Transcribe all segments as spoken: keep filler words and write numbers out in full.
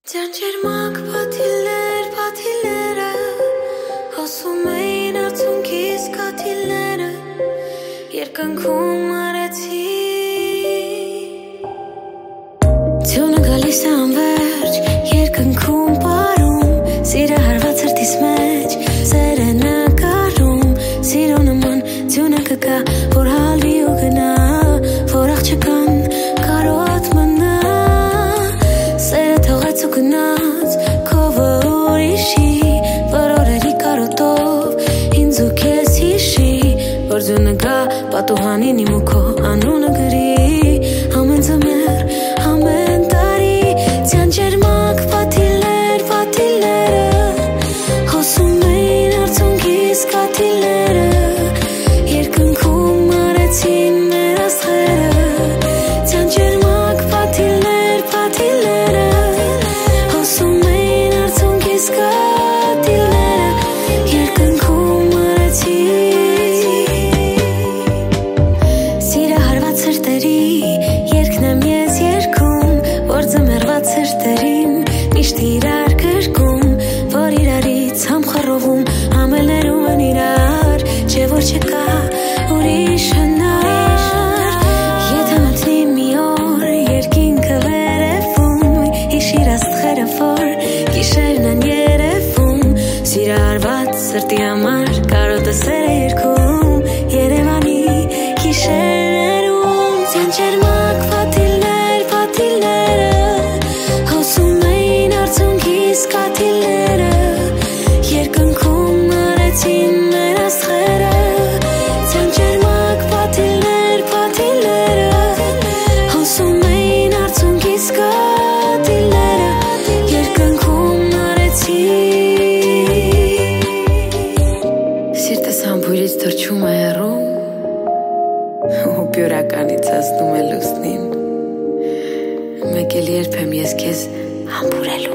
Ջանջերմակ պատիլներ, պատիլները Հոսում էին արցունքիս կաթիլները Երկնքում արեցի Ձյունը գալիս է անվերջ Երկնքում պարում Սիրը հարված հրտիս մեջ Սեր է նկարում Սիրո նման ձյունը կգա Որ հալվի ու գնա Որ աղջկան կարոտ մնա Սերը թողեց ու գնաց Քովը ուրիշի Որ օրերի կարոտով Ինձ ու քեզ հիշի Որ ձյունը գա պատուհանին իմ ու քո անունը գրի Ամեն ձմեռ, ամեն տարի Ջանջերմակ պատիլներ, պատիլները Հոսում էին արցունքիս կաթիլները Երկնքում արեցին մեր աստղերը Ջանջերմակ պատիլներ, պատիլները Հոսում էին արցունքիս կաթիլները Երկնքում արեցին Սիրը հարված հրտերի Երկն եմ ես երկում Որ ձմեռված հրտերին Միշտ իրար գրկում Որ իրարից համխռովում Համելներում են իրար Չէ որ չկա ուրիշ հնար Եթե մտնի մի օր Երկինքը վերևում Հիշիր աստղերը որ Գիշերն են երևում Սիրը հարված սրտի համար Կարոտը սեր է երկում Երևանի գիշերներում Ջանջերմակ պատիլներ, պատիլները Հոսում էին արցունքիս կաթիլները Երկնքում արեցին մեր աստղերը Ջանջերմակ պատիլներ, պատիլները Հոսում էին արցունքիս կաթիլները Երկնքում արեցին Սիրտս համբույրից թրջում է հեռու Ու պյուրականից հասնում է լուսնին Մեկ էլ երբ եմ ես քեզ համբուրելու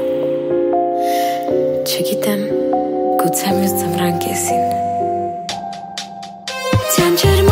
Չգիտեմ, գուցե մյուս ձմռան կեսին Ջանջերմակ